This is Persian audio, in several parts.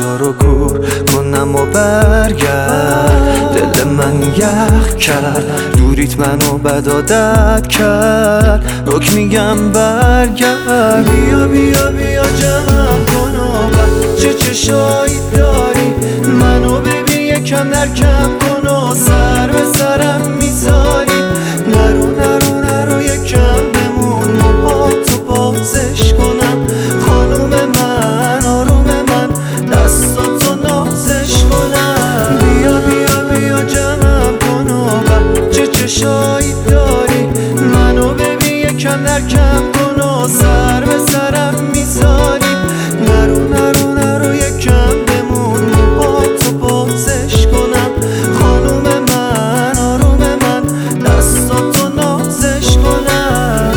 رو کور کنم و برگرد. دل من یخ کرد، دوریت منو بد عادت کرد. رک میگم برگرد. بیا بیا بیا جمعم کن و چه چشایی داری. منو ببین یکم نرکم کن و سر به سرم میذاری. نرو نرو نرو یکم بمون، موهاتو بازش کنم. خانوم من آروم من، دستاتو نازش کنم. بیا بیا بیا جمعم کن و چه چشایی داری. منو ببین یکم نرکم کن و سر به سرم میذاری. نرو نرو نرو یکم بمون، موهاتو بازش کنم. خانوم من آروم من، دستاتو نازش کنم.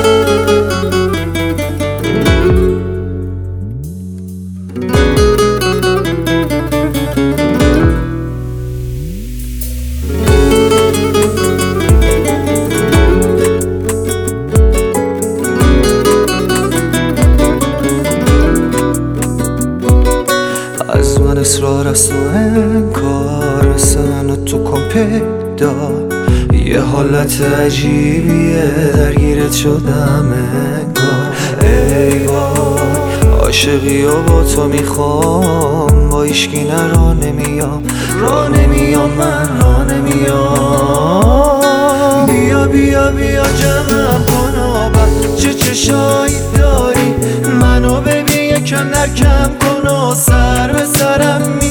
از من اصرار است و انکار، مثل منو تو کن پیدا. یه حالت عجیبیه، درگیرت شدم انگار. ای وای عاشقی و با تو میخوام، با ایشکی نه راه نمیام، راه نمیام من راه نمیام. بیا بیا بیا جمعم کن و چه چشایی داری. منو ببین یکم نرکم کن و سر به سرم